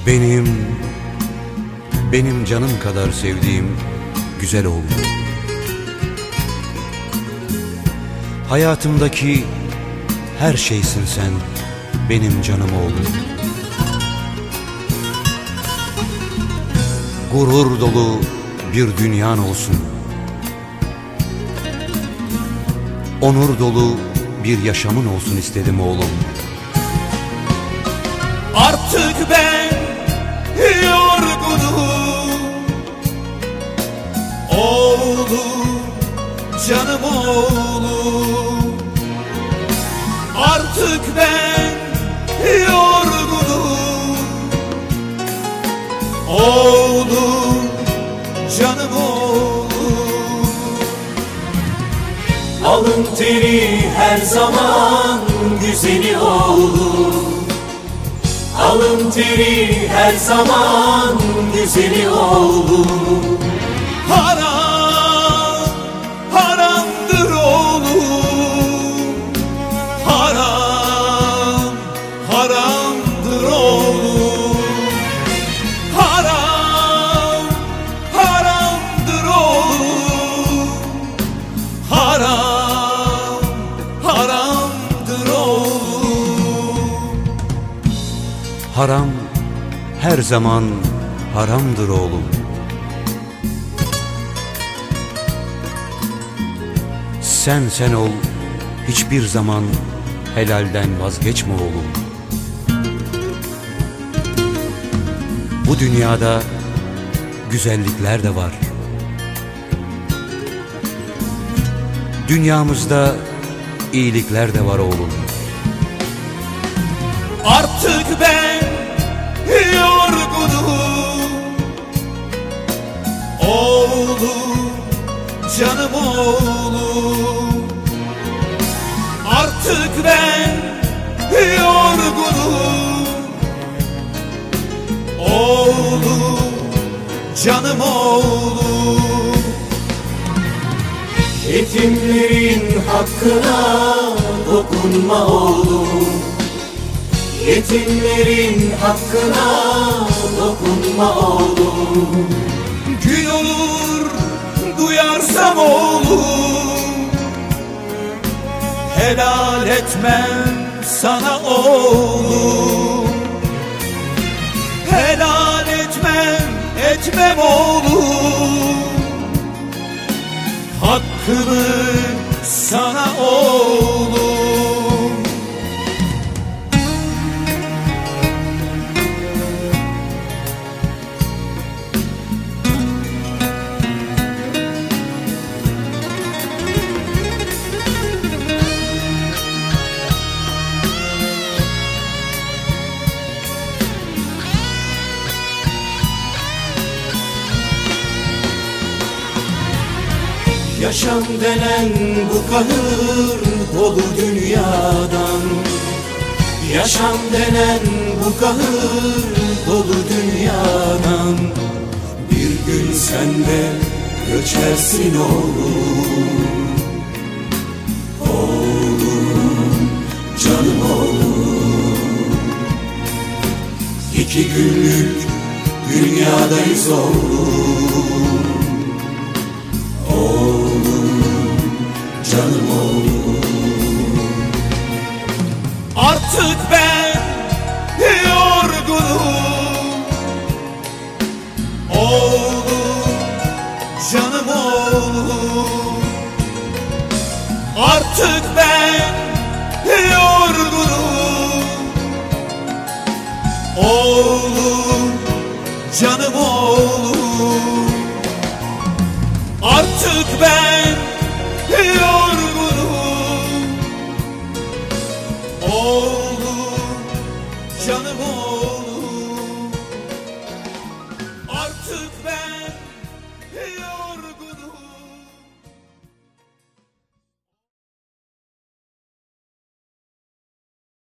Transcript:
Benim canım kadar sevdiğim güzel oğlum. Hayatımdaki her şeysin sen, benim canım oğlum. Gurur dolu bir dünyan olsun, onur dolu bir yaşamın olsun istedim oğlum. Artık ben yorgunum oğlum, canım oğlum. Artık ben yorgunum oğlum, canım oğlum. Alın teri her zaman güzeli oğlum, alın teri her zaman güzeli oğlum. Haram, haramdır oğlum, haram, haramdır oğlum. Haram, haramdır oğlum, haram, haramdır oğlum. Haram her zaman haramdır oğlum. Sen ol, hiçbir zaman helalden vazgeçme oğlum. Bu dünyada güzellikler de var. Dünyamızda iyilikler de var oğlum. Artık ben yorgunum oğlum, canım oğlum. Artık ben yorgunum oğlum, canım oğlum. Yetimlerin hakkına dokunma oğlum, yetimlerin hakkına dokunma oğlum. Gün olur duyarsam oğlum, helal etmem sana oğlum. Helal etmem oğlum, hakkını sana oğlum. Yaşam denen bu kahır dolu dünyadan, yaşam denen bu kahır dolu dünyadan, bir gün sen de göçersin oğlum. Oğlum, canım oğlum. 2 günlük dünyadayız oğlum. Canım oğlum. Artık ben yorgunum oğlum, canım oğlum. Artık ben yorgunum oğlum, canım oğlum. Artık ben yorgunum oğlum, canım oğlum. Artık ben yorgunum.